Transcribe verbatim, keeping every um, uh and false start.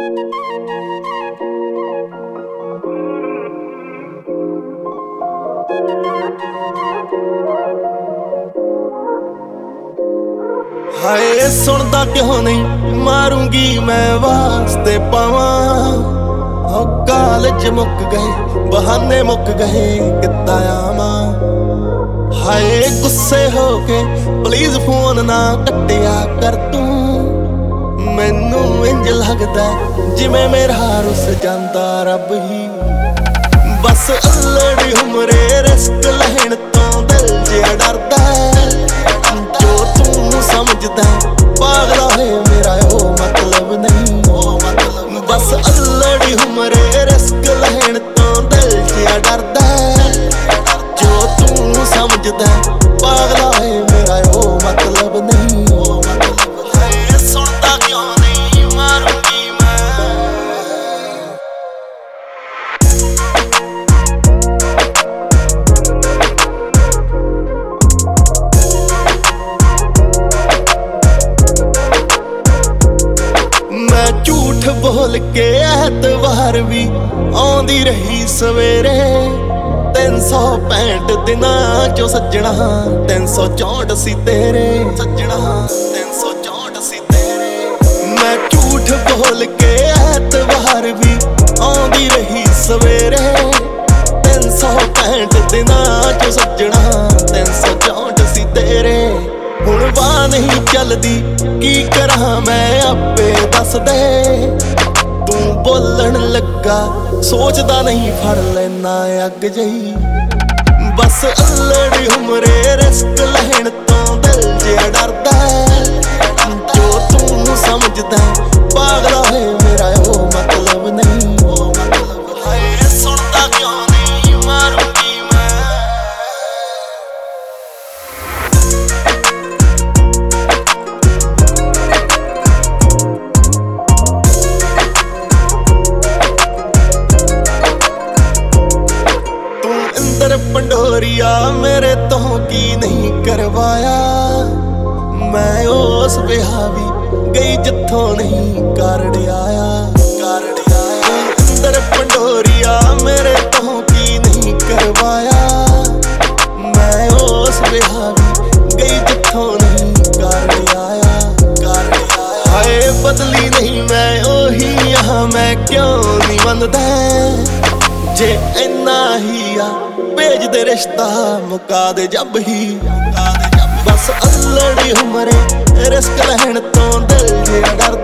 ਹਾਏ ਸੁਣਦਾ ਕਿਉਂ ਨਹੀਂ ਮਾਰੂੰਗੀ ਮੈਂ ਵਾਸਤੇ ਪਾਵਾਂ। ਹੋ ਕਾਲਜ ਮੁੱਕ ਗਏ ਬਹਾਨੇ ਮੁੱਕ ਗਏ ਕਿੱਦਾਂ ਆਵਾਂ। ਹਾਏ ਗੁੱਸੇ ਹੋ ਕੇ ਪਲੀਜ਼ ਫੋਨ ਨਾ ਕੱਟਿਆ ਕਰ ਤੂੰ। ਮੈਨੂੰ ਇੰਜ ਲੱਗਦਾ ਜਿਵੇਂ ਮੇਰਾ ਰੁੱਸ ਜਾਂਦਾ ਰੱਬ ਹੀ। ਬਸ ਅਲੜੀ ਉਮਰੇ ਰਿਸਕ ਲੈਣ ਤੋਂ ਦਿਲ ਜਿਹਾ ਡਰਦਾ। ਜੋ ਤੂੰ ਸਮਝਦਾ ਪਾਗਲਾ ਹੋਏ ਮੇਰਾ ਉਹ ਮਤਲਬ ਨਹੀਂ। ਬਸ ਅਲੜੀ ਉਮਰੇ ਰਿਸਕ ਲੈਣ ਤੋਂ ਦਿਲ ਜਿਹਾ ਡਰਦਾ। ਜੋ ਤੂੰ ਸਮਝਦਾ ਪਾਗਲਾ ਹੋਏ ਮੇਰਾ ਉਹ ਮਤਲਬ ਨਹੀਂ। ਹਾਏ ਸੁਣਦਾ ਕਿਉਂ ਨਹੀਂ ਮਾਰੂੰਗੀ ਮੈਂ। ਮੈਂ ਝੂਠ ਬੋਲ ਕੇ ਐਤਵਾਰ ਵੀ ਆਉਂਦੀ ਰਹੀ ਸਵੇਰੇ। ਤਿੰਨ ਸੌ ਪੈਂਹਠ ਦਿਨਾਂ ਚੋਂ ਸੱਜਣਾ ਤਿੰਨ ਸੌ ਚੌਂਹਠ ਸੀ ਤੇਰੇ। ਸੱਜਣਾ ਤਿੰਨ ਸੌ ਚੌਂਹਠ ਸੀ ਤੇਰੇ। ਮੈਂ ਝੂਠ ਬੋਲ ਕੇ ਐਤਵਾਰ ਵੀ ਆਉਂਦੀ ਰਹੀ ਸਵੇਰੇ। ਤਿੰਨ ਸੌ ਪੈਂਹਠ ਦਿਨਾਂ ਚੋਂ ਸੱਜਣਾ ਤਿੰਨ ਸੌ ਚੌਂਹਠ ਸੀ ਤੇਰੇ। ਹੁਣ ਵਾਹ ਨਹੀਂ ਚੱਲਦੀ ਕੀ ਕਰਾਂ ਮੈਂ ਆਪੇ ਦੱਸ ਦੇ। ਤੂੰ ਬੋਲਣ ਲੱਗਾ ਸੋਚਦਾ ਨਹੀਂ ਫੜ ਲੈਣਾ ਅੱਗ ਜਹੀ। ਬਸ ਅਲੜੀ ਉਮਰੇ ਰਿਸਕ ਲੈਣ ਤੋਂ ਦਿਲ ਜਿਹਾ ਡਰਦਾ। ਜੋ ਤੂੰ ਸਮਝਦਾ ਪਾਗਲਾ ਹੋਏ ਮੇਰਾ ਉਹ ਮਤਲਬ ਨਹੀਂ। ਹਾਏ ਸੁਣਦਾ ਕਿਉਂ ਨਹੀਂ ਮਾਰੂੰਗੀ ਮੈਂ। ਪੰਡੋਰੀਆ ਮੇਰੇ ਤੋਂ ਕੀ ਨਹੀਂ ਕਰਵਾਇਆ। ਮੈਂ ਉਸ ਵਿਆਹ ਵੀ ਗਈ ਜਿੱਥੋਂ ਨਹੀਂ ਕਾਰਡ ਆਇਆ। ਕਾਰਡ ਆਇਆ ਅੰਦਰ ਪੰਡੋਰੀਆ ਮੇਰੇ ਤੋਂ ਕੀ ਨਹੀਂ ਕਰਵਾਇਆ। ਮੈਂ ਉਸ ਵਿਆਹ ਵੀ ਗਈ ਜਿੱਥੋਂ ਨਹੀਂ ਕਾਰਡ ਆਇਆ। ਕਾਰਡ ਆਇਆ ਹਾਏ ਬਦਲੀ ਨਹੀਂ ਮੈਂ ਉਹੀ ਆ ਮੈਂ ਕਿਉਂ ਨਹੀਂ ਮੰਨਦਾ। ਜੇ ਇੰਨਾ ਹੀ ਆ ਭੇਜ ਦੇ ਰਿਸ਼ਤਾ ਮੁਕਾ ਦੇ ਜੱਬ ਹੀ। ਬਸ ਅਲੜੀ ਉਮਰੇ ਰਿਸਕ ਲੈਣ ਤੋਂ ਦਿਲ ਜਿਹਾ ਡਰਦਾ।